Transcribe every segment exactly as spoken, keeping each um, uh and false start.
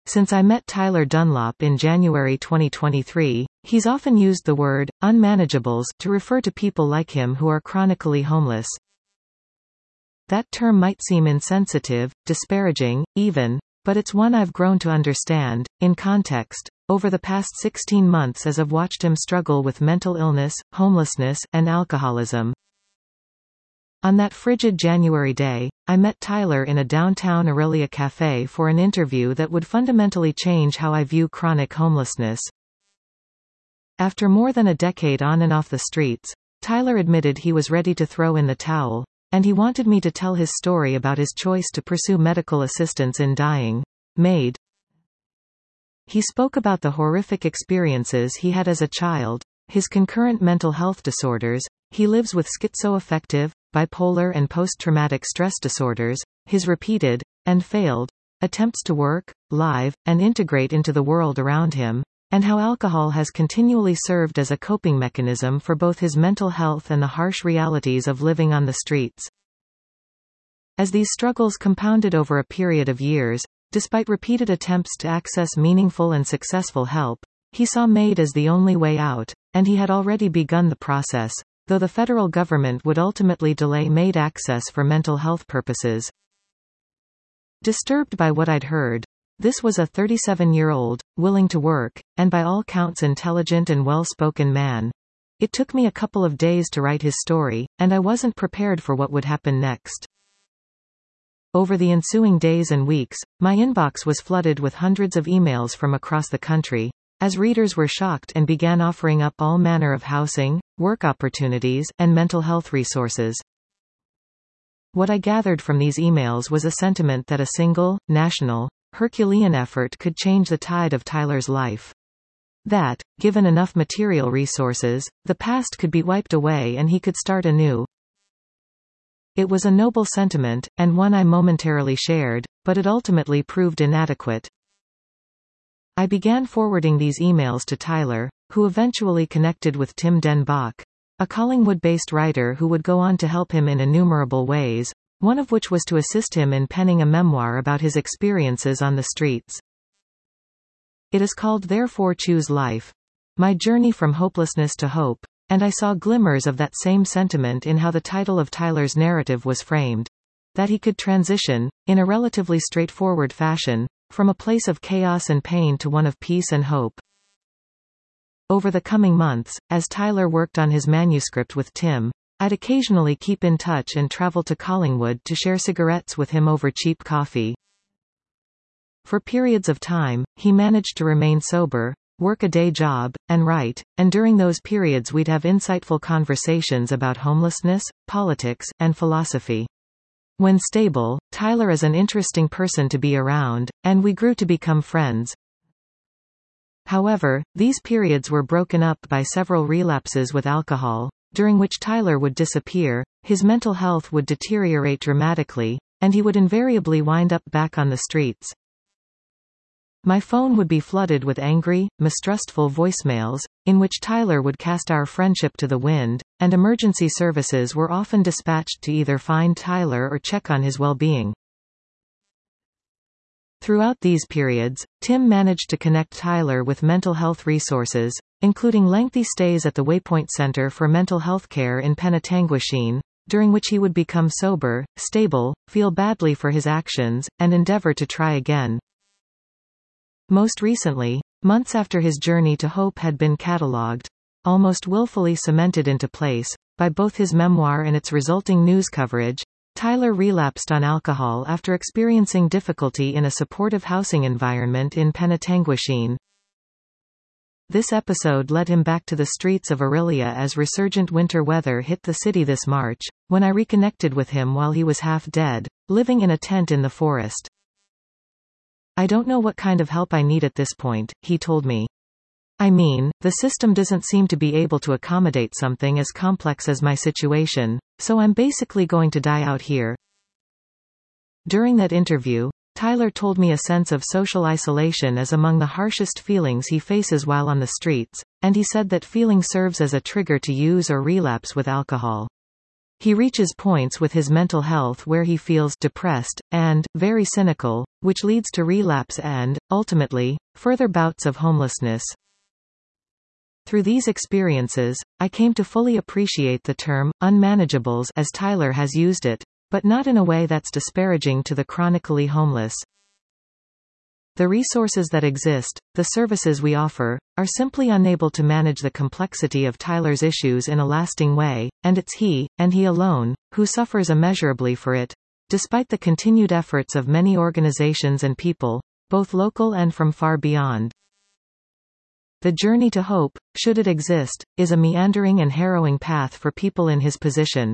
Since I met Tyler Dunlop in January twenty twenty-three, he's often used the word unmanageables to refer to people like him who are chronically homeless. That term might seem insensitive, disparaging, even, but it's one I've grown to understand, in context, over the past sixteen months as I've watched him struggle with mental illness, homelessness, and alcoholism. On that frigid January day, I met Tyler in a downtown Aurelia cafe for an interview that would fundamentally change how I view chronic homelessness. After more than a decade on and off the streets, Tyler admitted he was ready to throw in the towel, and he wanted me to tell his story about his choice to pursue medical assistance in dying. MAID. He spoke about the horrific experiences he had as a child, his concurrent mental health disorders. He lives with schizoaffective, bipolar and post-traumatic stress disorders, his repeated, and failed, attempts to work, live, and integrate into the world around him, and how alcohol has continually served as a coping mechanism for both his mental health and the harsh realities of living on the streets. As these struggles compounded over a period of years, despite repeated attempts to access meaningful and successful help, he saw MAID as the only way out, and he had already begun the process, though the federal government would ultimately delay MAID access for mental health purposes. Disturbed by what I'd heard, this was a thirty-seven-year-old, willing to work, and by all counts intelligent and well-spoken man. It took me a couple of days to write his story, and I wasn't prepared for what would happen next. Over the ensuing days and weeks, my inbox was flooded with hundreds of emails from across the country, as readers were shocked and began offering up all manner of housing, work opportunities, and mental health resources. What I gathered from these emails was a sentiment that a single, national, Herculean effort could change the tide of Tyler's life. That, given enough material resources, the past could be wiped away and he could start anew. It was a noble sentiment, and one I momentarily shared, but it ultimately proved inadequate. I began forwarding these emails to Tyler, who eventually connected with Tim Den Bach, a Collingwood-based writer who would go on to help him in innumerable ways, one of which was to assist him in penning a memoir about his experiences on the streets. It is called Therefore Choose Life: My Journey from Hopelessness to Hope, and I saw glimmers of that same sentiment in how the title of Tyler's narrative was framed. That he could transition, in a relatively straightforward fashion, from a place of chaos and pain to one of peace and hope. Over the coming months, as Tyler worked on his manuscript with Tim, I'd occasionally keep in touch and travel to Collingwood to share cigarettes with him over cheap coffee. For periods of time, he managed to remain sober, work a day job, and write, and during those periods we'd have insightful conversations about homelessness, politics, and philosophy. When stable, Tyler is an interesting person to be around, and we grew to become friends. However, these periods were broken up by several relapses with alcohol, during which Tyler would disappear, his mental health would deteriorate dramatically, and he would invariably wind up back on the streets. My phone would be flooded with angry, mistrustful voicemails, in which Tyler would cast our friendship to the wind, and emergency services were often dispatched to either find Tyler or check on his well-being. Throughout these periods, Tim managed to connect Tyler with mental health resources, including lengthy stays at the Waypoint Center for Mental Health Care in Penetanguishene, during which he would become sober, stable, feel badly for his actions, and endeavor to try again. Most recently, months after his journey to hope had been catalogued, almost willfully cemented into place, by both his memoir and its resulting news coverage, Tyler relapsed on alcohol after experiencing difficulty in a supportive housing environment in Penetanguishene. This episode led him back to the streets of Aurelia as resurgent winter weather hit the city this March, when I reconnected with him while he was half dead, living in a tent in the forest. "I don't know what kind of help I need at this point," he told me. "I mean, the system doesn't seem to be able to accommodate something as complex as my situation, so I'm basically going to die out here." During that interview, Tyler told me a sense of social isolation is among the harshest feelings he faces while on the streets, and he said that feeling serves as a trigger to use or relapse with alcohol. He reaches points with his mental health where he feels depressed, and, very cynical, which leads to relapse and, ultimately, further bouts of homelessness. Through these experiences, I came to fully appreciate the term, unmanageables, as Tyler has used it, but not in a way that's disparaging to the chronically homeless. The resources that exist, the services we offer, are simply unable to manage the complexity of Tyler's issues in a lasting way, and it's he, and he alone, who suffers immeasurably for it, despite the continued efforts of many organizations and people, both local and from far beyond. The journey to hope, should it exist, is a meandering and harrowing path for people in his position.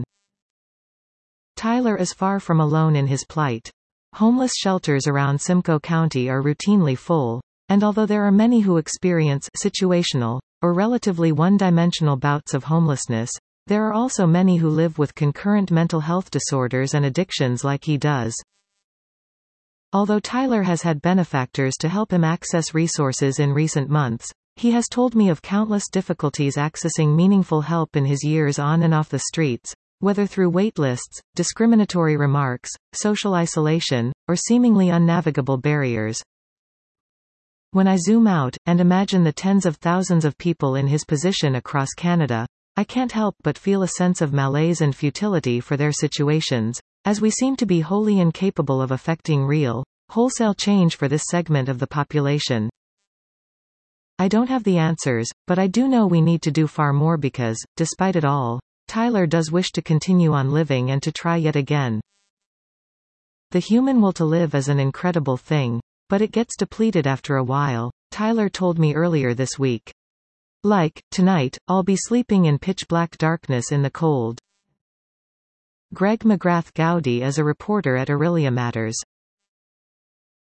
Tyler is far from alone in his plight. Homeless shelters around Simcoe County are routinely full, and although there are many who experience situational, or relatively one-dimensional bouts of homelessness, there are also many who live with concurrent mental health disorders and addictions like he does. Although Tyler has had benefactors to help him access resources in recent months, he has told me of countless difficulties accessing meaningful help in his years on and off the streets, whether through wait lists, discriminatory remarks, social isolation, or seemingly unnavigable barriers. When I zoom out, and imagine the tens of thousands of people in his position across Canada, I can't help but feel a sense of malaise and futility for their situations, as we seem to be wholly incapable of effecting real, wholesale change for this segment of the population. I don't have the answers, but I do know we need to do far more because, despite it all, Tyler does wish to continue on living and to try yet again. The human will to live is an incredible thing, but it gets depleted after a while, Tyler told me earlier this week. Like, tonight, I'll be sleeping in pitch-black darkness in the cold. Greg McGrath Gowdy is a reporter at Aurelia Matters.